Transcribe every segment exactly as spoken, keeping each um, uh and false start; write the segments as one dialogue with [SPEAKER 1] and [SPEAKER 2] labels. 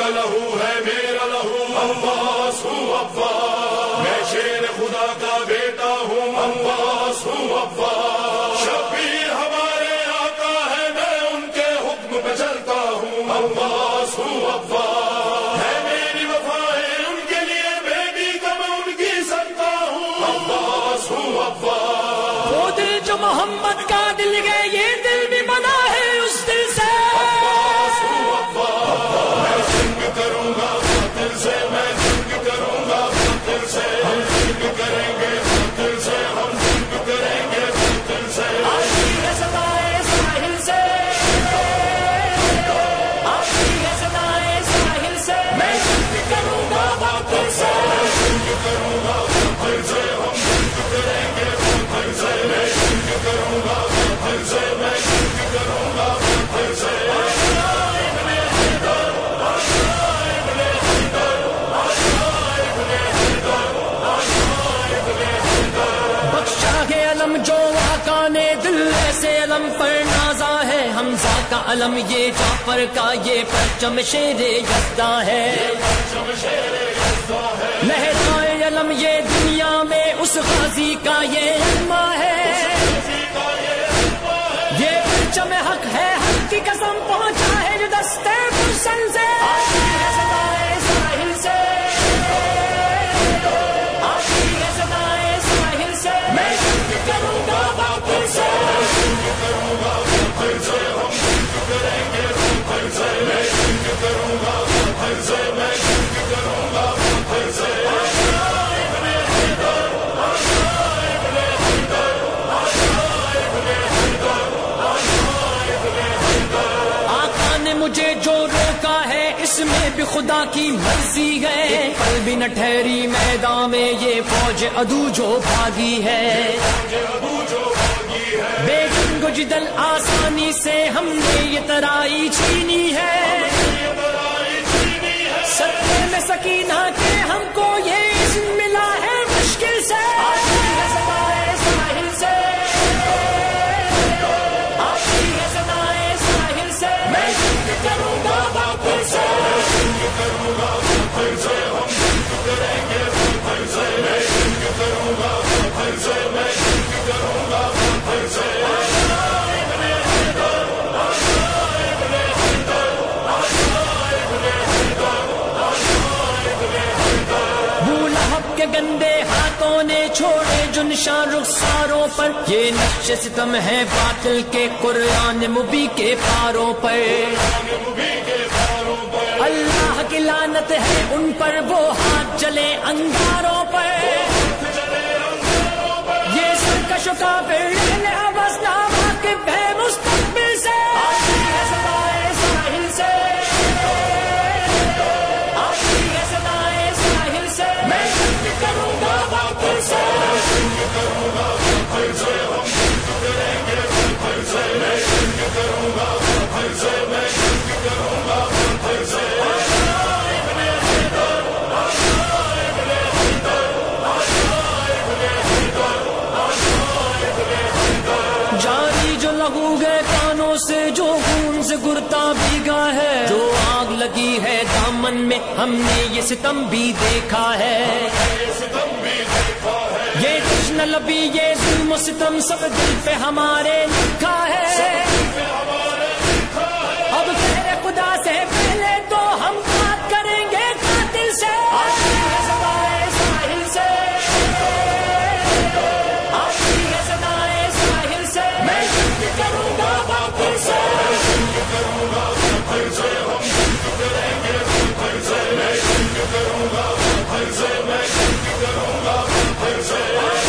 [SPEAKER 1] کا لہو ہے میرا لہو، عباس ہوں عباس، میں شیر خدا کا بیٹا ہوں، عباس ہوں عباس، شبیر ہمارے آقا ہے میں ان کے حکم پہ چلتا ہوں، عباس ہوں عباس، ہے میری وفائیں ان کے لیے بیٹی کا میں ان کی سنتا ہوں، عباس ہوں عباس،
[SPEAKER 2] وہ دل جو محمد کا دل گئے یہ دل بھی بنا ہے اس دل سے،
[SPEAKER 1] عباس ہوں عباس، میں جنگ کروں گا باطل سے، میں جنگ کروں گا باطل سے، ہم جنگ کریں گے باطل سے، ہم جنگ کریں گے باطل سے،
[SPEAKER 2] آتی ہے صدائے ساحل سے، آتی ہے صدائے ساحل سے، میں جنگ کروں گا باطل سے،
[SPEAKER 1] جنگ کروں گا باطل سے، ہم جنگ کریں گے باطل سے، میں جنگ کروں گا باطل سے، میں جنگ کروں گا باطل سے،
[SPEAKER 2] بخشا ہے علم جو آقا نے دل ایسے علم پر نازا ہے، حمزہ کا علم یہ جعفر کا یہ پرچم شیر یزدہ ہے، لہرائے علم یہ دنیا میں اس غازی کا یہ علمہ ہے، یہ پرچم حق ہے حق کی قسم پہنچا ہے جو دستے فرسن سے، آتی ہے صدائے ساحل سے، آتی ہے صدائے ساحل سے، میں جنگ کروں گا باطل سے،
[SPEAKER 1] جنگ کروں گا باطل سے، ہم جنگ کریں گے باطل سے، میں جنگ کروں گا باطل سے، میں جنگ کروں گا باطل سے،
[SPEAKER 2] آقا نے مجھے جو روکا ہے اس میں بھی خدا کی مرضی ہے، ایک پل بھی نہ ٹھہری میدان میں یہ فوج عدو جو بھاگی ہے، بے جنگ و جدل آسانی سے ہم نے یہ ترائی چھینی ہے، سطح میں سکینہ کے ہم کو یہ عزم ملا ہے مشکل سے، آتی ہے صدائے ساحل سے، آتی ہے صدائے ساحل سے، میں جنگ کروں گا باطل سے،
[SPEAKER 1] جنگ کروں گا باطل سے، ہم جنگ کریں گے باطل سے، میں جنگ کروں گا باطل سے، میں جنگ کروں گا باطل سے،
[SPEAKER 2] ابو لہب کے گندے ہاتھوں نے چھوڑے جو نشان رخساروں پر، یہ نقش ستم ہے باطل کے قرآن مبی کے پاروں پر، اللہ کی لعنت ہے ان پر وہ ہاتھ جلے انگاروں پر، یہ سرکش و کافر اہل عبث ناواقف ہے مستقبل سے، آتی ہے صدائے ساحل سے، آتی ہے صدائے ساحل سے، میں جنگ کروں گا باطل سے،
[SPEAKER 1] جنگ کروں گا باطل سے، ہم جنگ کریں گے باطل سے، میں جنگ کروں گا باطل سے، میں جنگ کروں گا باطل سے،
[SPEAKER 2] جاری جو لہو گئے کانوں سے جو خون سے گرتا بھیگا ہے، جو آگ لگی ہے دامن میں ہم نے یہ ستم بھی دیکھا ہے، یہ جشن لبی یہ ظلم و ستم سب دل پہ ہمارے لکھا ہے، اب تیرے خدا سے پہلے تو ہم بات کریں گے قاتل سے، آتی ہے صدائے ساحل سے، آتی ہے صدائے ساحل سے، میں جنگ کروں گا باطل سے،
[SPEAKER 1] جنگ کروں گا باطل سے، ہم جنگ کریں گے باطل سے، میں جنگ کروں گا باطل سے، میں جنگ کروں گا باطل سے،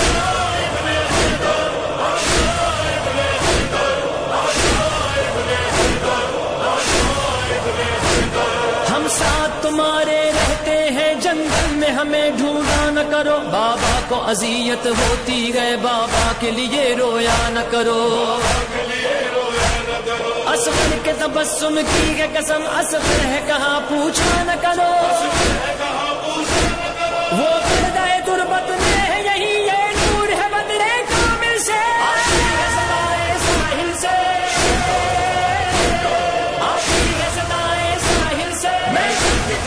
[SPEAKER 2] ہم ساتھ تمہارے رہتے ہیں جنگل میں ہمیں ڈھونڈا نہ کرو، بابا کو اذیت ہوتی ہے بابا کے لیے رویا نہ کرو، اصغر کے تبسم کی ہے قسم اصغر ہے کہاں پوچھا نہ کرو، وہ پردہ تربت میں ہے یہی یہ نور ہے بدرے کامل سے، آتی ہے صدائے ساحل سے، آتی ہے صدائے ساحل سے، میں جنگ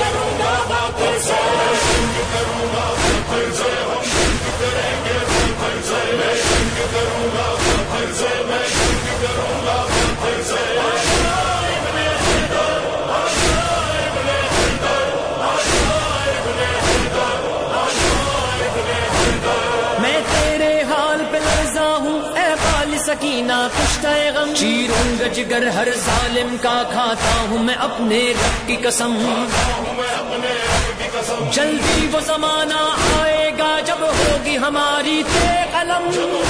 [SPEAKER 2] سکینہ کشتہ غم، چیروں گا جگر ہر ظالم کا، کھاتا ہوں میں اپنے رب کی قسم، جلدی وہ زمانہ آئے گا جب ہوگی ہماری تیغ قلم،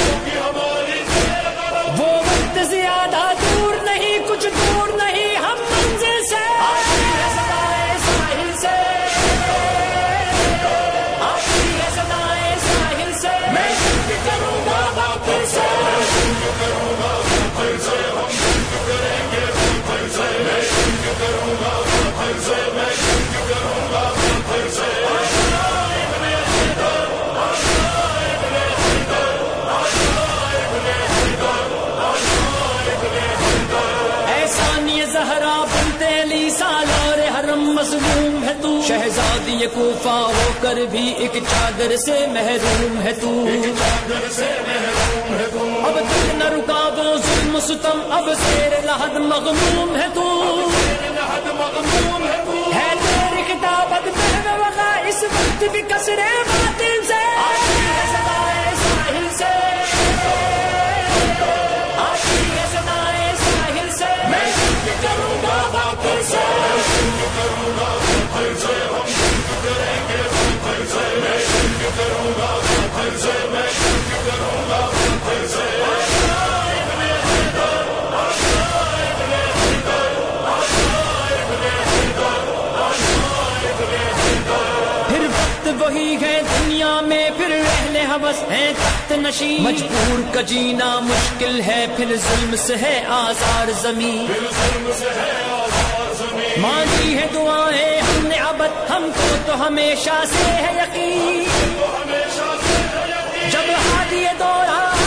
[SPEAKER 2] وہ وقت زیادہ دور نہیں، کچھ دور نہیں ہم منزل سے، سدائے ساحل سے، آتی ہے سدائے ساحل سے، میں شکر کروں گا باطل سے، کروں گا باطل سے، ہم شکر کریں گے باطل سے، میں شکر کروں گا باطل سے، میں شکر کروں گا باطل سے، زہرا بنتے علی سالار حرم مظلوم ہے تو، شہزادی کوفہ ہو کر بھی ایک چادر سے محروم ہے تو، اب تک نہ رکا وہ ظلم ستم، اب زیر لحد مغموم ہے تو، ہے تیری کتابت میں وقع اس وقت بھی کسرے باطل سے، آتی ہے سدائے ساحل سے، آتی ہے سدائے ساحل سے، میں کروں گا باطل سے، کروں گا باطل سے، ہم شکر کریں گے باطل سے، میں شکر کروں گا باطل سے، میں شکر کروں گا باطل سے، پھر وقت وہی ہے دنیا میں، پھر اہل ہوس ہیں تخت نشین، مجبور کا جینا مشکل ہے، پھر ظلم سے ہے آزار زمین، مانگی ہے دعائیں ہم نے عبد، ہم کو تو ہمیشہ سے ہے یقین، جب ہادی دورہ